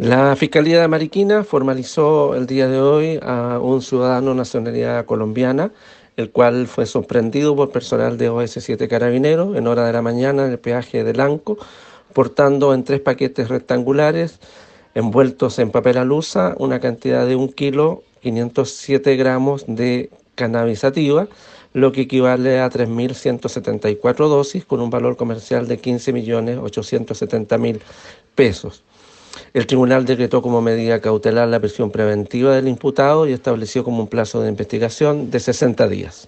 La Fiscalía de Mariquina formalizó el día de hoy a un ciudadano de nacionalidad colombiana, el cual fue sorprendido por personal de OS7 Carabineros en hora de la mañana en el peaje de Lanco, portando en tres paquetes rectangulares envueltos en papel alusa una cantidad de 1 kg 507 gramos de cannabis sativa, lo que equivale a 3.174 dosis con un valor comercial de 15.870.000 pesos. El tribunal decretó como medida cautelar la prisión preventiva del imputado y estableció como un plazo de investigación de 60 días.